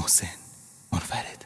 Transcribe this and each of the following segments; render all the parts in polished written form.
محسن منفرد.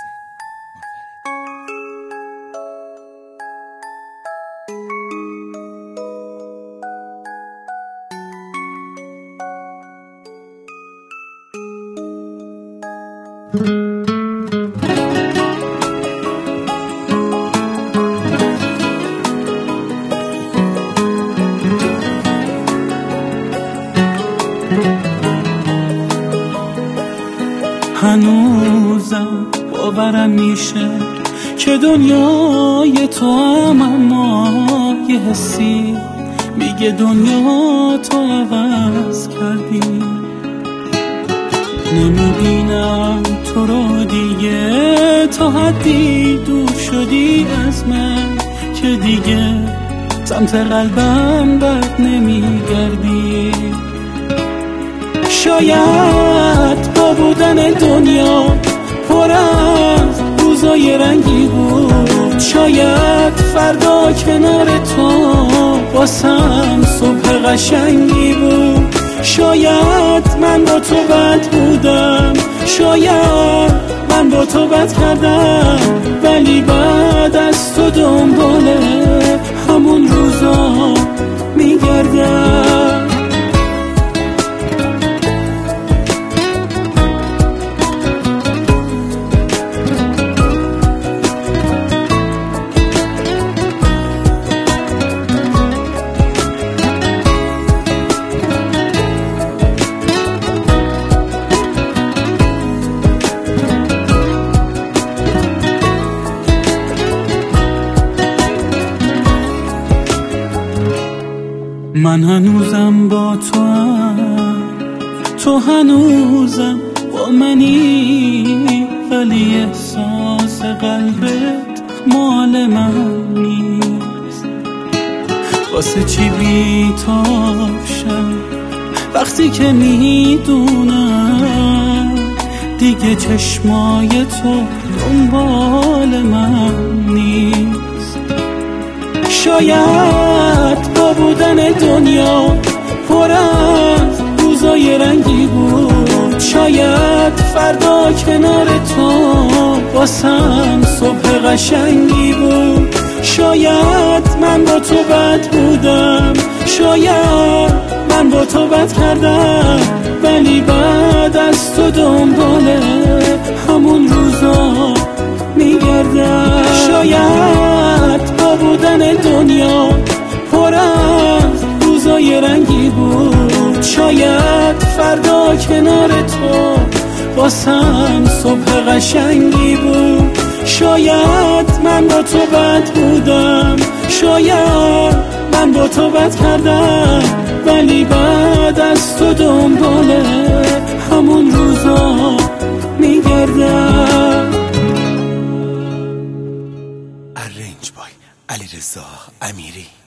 هنوزم باورم میشه که دنیای تو هم اما یه حسی میگه دنیا تو عوض کردی. نمیبینم تو رو دیگه، تا حدی دور شدی از من که دیگه سمت قلبم بد نمیگردی. شاید با بودن دنیا پر از روزای رنگی بود، شاید فردا کنار تو واسم صبح قشنگی بود. شاید من با تو بد بودم، شاید من با تو بد کردم، ولی بعد از تو دنبال همون روزا میگردم. من هنوزم با تو هم، تو هنوزم با منی، ولی احساس قلبت مال من نیست. واسه چی بی‌تاب شم وقتی که میدونم دیگه چشمای تو دنبال من نیست. شاید با بودن دنیا پر از روزای رنگی بود، شاید فردا کنار تو واسم صبح قشنگی بود. شاید من با تو بد بودم، شاید من با تو بد کردم، ولی بعد از تو دنبال همون روزا میگردم. شاید با بودن دنیا پر از روزای رنگی بود، شاید فردا کنار تو واسم صبح قشنگی بود. شاید من با تو بد بودم، شاید من با تو بد کردم، ولی بعد از تو دنبال همون روزا میگردم. ارنج بای علیرضا امیری.